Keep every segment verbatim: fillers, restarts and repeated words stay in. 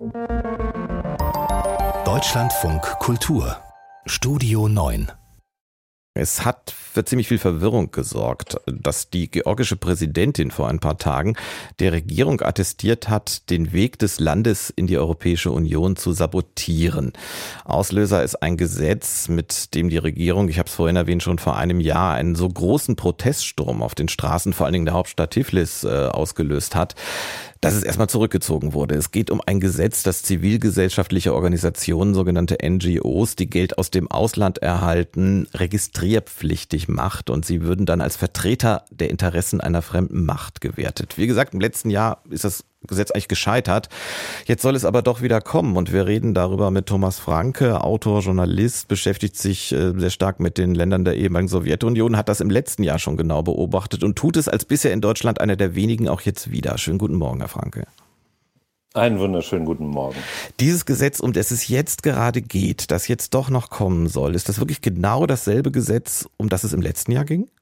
Deutschlandfunk Kultur Studio neun. Es hat für ziemlich viel Verwirrung gesorgt, dass die georgische Präsidentin vor ein paar Tagen der Regierung attestiert hat, den Weg des Landes in die Europäische Union zu sabotieren. Auslöser ist ein Gesetz, mit dem die Regierung, ich habe es vorhin erwähnt, schon vor einem Jahr einen so großen Proteststurm auf den Straßen, vor allen Dingen der Hauptstadt Tiflis, äh, ausgelöst hat, dass es erstmal zurückgezogen wurde. Es geht um ein Gesetz, das zivilgesellschaftliche Organisationen, sogenannte N G Os, die Geld aus dem Ausland erhalten, registrierpflichtig macht, und sie würden dann als Vertreter der Interessen einer fremden Macht gewertet. Wie gesagt, im letzten Jahr ist das Gesetz eigentlich gescheitert. Jetzt soll es aber doch wieder kommen, und wir reden darüber mit Thomas Franke, Autor, Journalist, beschäftigt sich sehr stark mit den Ländern der ehemaligen Sowjetunion, hat das im letzten Jahr schon genau beobachtet und tut es als bisher in Deutschland einer der wenigen auch jetzt wieder. Schönen guten Morgen, Herr Franke. Einen wunderschönen guten Morgen. Dieses Gesetz, um das es jetzt gerade geht, das jetzt doch noch kommen soll, ist das wirklich genau dasselbe Gesetz, um das es im letzten Jahr ging?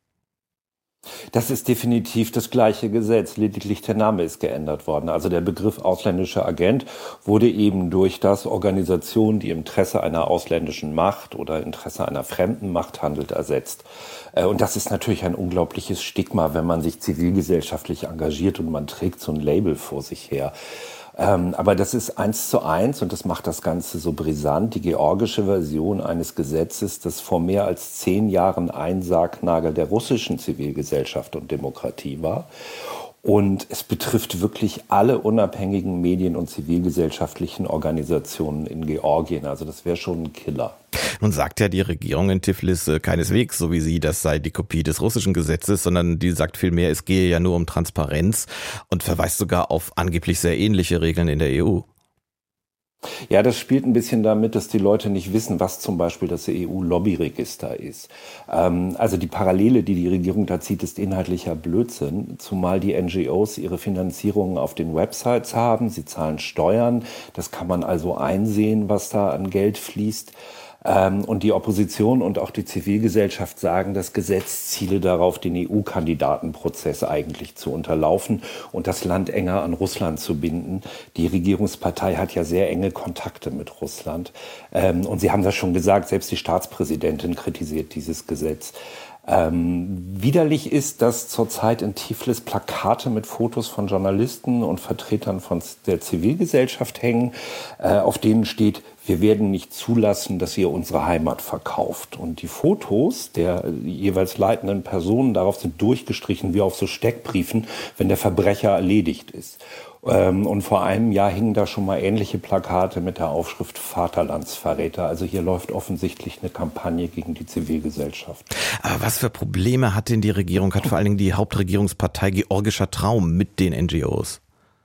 Das ist definitiv das gleiche Gesetz, lediglich der Name ist geändert worden. Also der Begriff ausländischer Agent wurde eben durch das Organisation, die im Interesse einer ausländischen Macht oder Interesse einer fremden Macht handelt, ersetzt. Und das ist natürlich ein unglaubliches Stigma, wenn man sich zivilgesellschaftlich engagiert und man trägt so ein Label vor sich her. Ähm, aber das ist eins zu eins, und das macht das Ganze so brisant, die georgische Version eines Gesetzes, das vor mehr als zehn Jahren ein Sargnagel der russischen Zivilgesellschaft und Demokratie war. Und es betrifft wirklich alle unabhängigen Medien- und zivilgesellschaftlichen Organisationen in Georgien. Also das wäre schon ein Killer. Nun sagt ja die Regierung in Tiflis äh, keineswegs, so wie sie, das sei die Kopie des russischen Gesetzes, sondern die sagt vielmehr, es gehe ja nur um Transparenz und verweist sogar auf angeblich sehr ähnliche Regeln in der E U. Ja, das spielt ein bisschen damit, dass die Leute nicht wissen, was zum Beispiel das E U-Lobbyregister ist. Ähm, also die Parallele, die die Regierung da zieht, ist inhaltlicher Blödsinn, zumal die N G Os ihre Finanzierungen auf den Websites haben. Sie zahlen Steuern, das kann man also einsehen, was da an Geld fließt. Ähm, und die Opposition und auch die Zivilgesellschaft sagen, das Gesetz ziele darauf, den E U-Kandidatenprozess eigentlich zu unterlaufen und das Land enger an Russland zu binden. Die Regierungspartei hat ja sehr enge Kontakte mit Russland. Ähm, und Sie haben das schon gesagt, selbst die Staatspräsidentin kritisiert dieses Gesetz. Ähm, widerlich ist, dass zurzeit in Tiflis Plakate mit Fotos von Journalisten und Vertretern von der Zivilgesellschaft hängen, äh, auf denen steht: Wir werden nicht zulassen, dass ihr unsere Heimat verkauft. Und die Fotos der jeweils leitenden Personen darauf sind durchgestrichen wie auf so Steckbriefen, wenn der Verbrecher erledigt ist. Und vor einem Jahr hingen da schon mal ähnliche Plakate mit der Aufschrift Vaterlandsverräter. Also hier läuft offensichtlich eine Kampagne gegen die Zivilgesellschaft. Aber was für Probleme hat denn die Regierung, hat vor allen Dingen die Hauptregierungspartei Georgischer Traum mit den N G Os?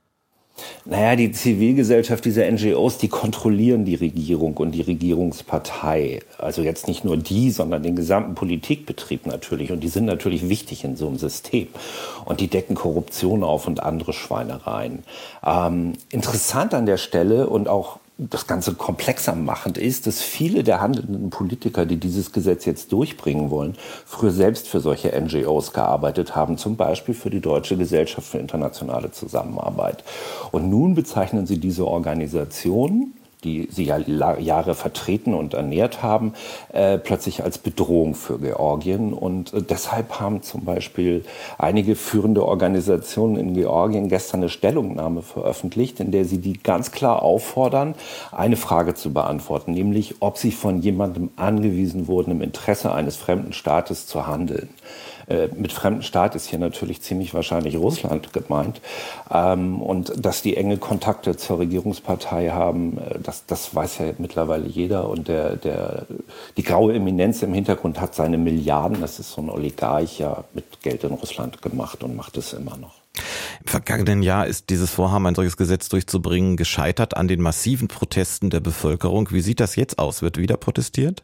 Naja, die Zivilgesellschaft, diese N G Os, die kontrollieren die Regierung und die Regierungspartei. Also jetzt nicht nur die, sondern den gesamten Politikbetrieb natürlich. Und die sind natürlich wichtig in so einem System. Und die decken Korruption auf und andere Schweinereien. Ähm, interessant an der Stelle und auch das Ganze komplexer machend ist, dass viele der handelnden Politiker, die dieses Gesetz jetzt durchbringen wollen, früher selbst für solche N G Os gearbeitet haben, zum Beispiel für die Deutsche Gesellschaft für internationale Zusammenarbeit. Und nun bezeichnen sie diese Organisation, die sie ja Jahre vertreten und ernährt haben, äh, plötzlich als Bedrohung für Georgien. Und äh, deshalb haben zum Beispiel einige führende Organisationen in Georgien gestern eine Stellungnahme veröffentlicht, in der sie die ganz klar auffordern, eine Frage zu beantworten, nämlich ob sie von jemandem angewiesen wurden, im Interesse eines fremden Staates zu handeln. Äh, mit fremden Staat ist hier natürlich ziemlich wahrscheinlich Russland gemeint. Ähm, und dass die enge Kontakte zur Regierungspartei haben, äh, das, das weiß ja mittlerweile jeder. Und der, der, die graue Eminenz im Hintergrund hat seine Milliarden, das ist so ein Oligarch, ja mit Geld in Russland gemacht und macht es immer noch. Im vergangenen Jahr ist dieses Vorhaben, ein solches Gesetz durchzubringen, gescheitert an den massiven Protesten der Bevölkerung. Wie sieht das jetzt aus? Wird wieder protestiert?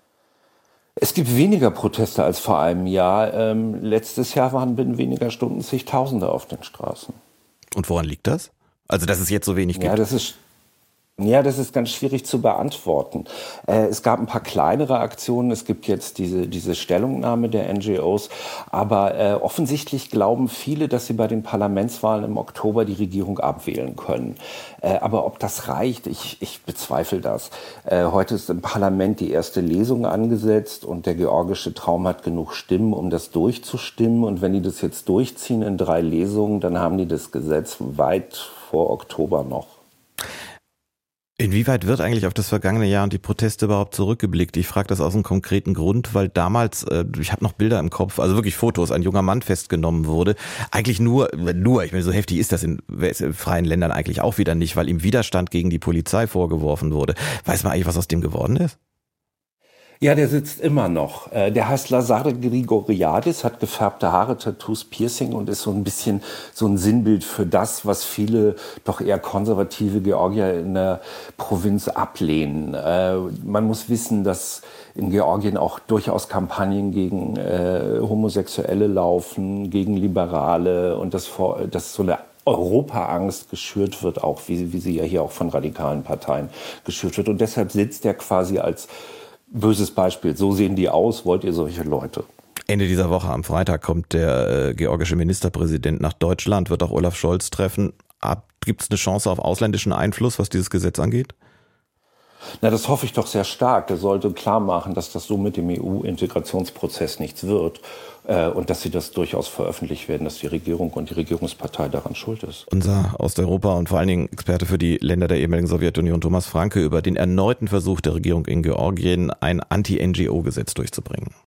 Es gibt weniger Proteste als vor einem Jahr. Ähm, letztes Jahr waren binnen weniger Stunden zigtausende auf den Straßen. Und woran liegt das? Also, dass es jetzt so wenig gibt? Ja, das ist, Ja, das ist ganz schwierig zu beantworten. Äh, es gab ein paar kleinere Aktionen. Es gibt jetzt diese, diese Stellungnahme der N G Os. Aber äh, offensichtlich glauben viele, dass sie bei den Parlamentswahlen im Oktober die Regierung abwählen können. Äh, aber ob das reicht, ich, ich bezweifle das. Äh, heute ist im Parlament die erste Lesung angesetzt und der georgische Traum hat genug Stimmen, um das durchzustimmen. Und wenn die das jetzt durchziehen in drei Lesungen, dann haben die das Gesetz weit vor Oktober noch. Inwieweit wird eigentlich auf das vergangene Jahr und die Proteste überhaupt zurückgeblickt? Ich frage das aus einem konkreten Grund, weil damals, äh, ich habe noch Bilder im Kopf, also wirklich Fotos, ein junger Mann festgenommen wurde. Eigentlich nur, nur, ich meine, so heftig ist das in, in freien Ländern eigentlich auch wieder nicht, weil ihm Widerstand gegen die Polizei vorgeworfen wurde. Weiß man eigentlich, was aus dem geworden ist? Ja, der sitzt immer noch. Der heißt Lazare Grigoriadis, hat gefärbte Haare, Tattoos, Piercing und ist so ein bisschen so ein Sinnbild für das, was viele doch eher konservative Georgier in der Provinz ablehnen. Man muss wissen, dass in Georgien auch durchaus Kampagnen gegen äh, Homosexuelle laufen, gegen Liberale und dass, vor, dass so eine Europaangst geschürt wird, auch wie, wie sie ja hier auch von radikalen Parteien geschürt wird. Und deshalb sitzt er quasi als böses Beispiel. So sehen die aus. Wollt ihr solche Leute? Ende dieser Woche am Freitag kommt der äh, georgische Ministerpräsident nach Deutschland, wird auch Olaf Scholz treffen. Gibt es eine Chance auf ausländischen Einfluss, was dieses Gesetz angeht? Na, das hoffe ich doch sehr stark. Er sollte klar machen, dass das so mit dem E U-Integrationsprozess nichts wird äh, und dass sie das durchaus veröffentlicht werden, dass die Regierung und die Regierungspartei daran schuld ist. Unser Osteuropa- und vor allen Dingen Experte für die Länder der ehemaligen Sowjetunion, Thomas Franke, über den erneuten Versuch der Regierung in Georgien, ein Anti-N G O-Gesetz durchzubringen.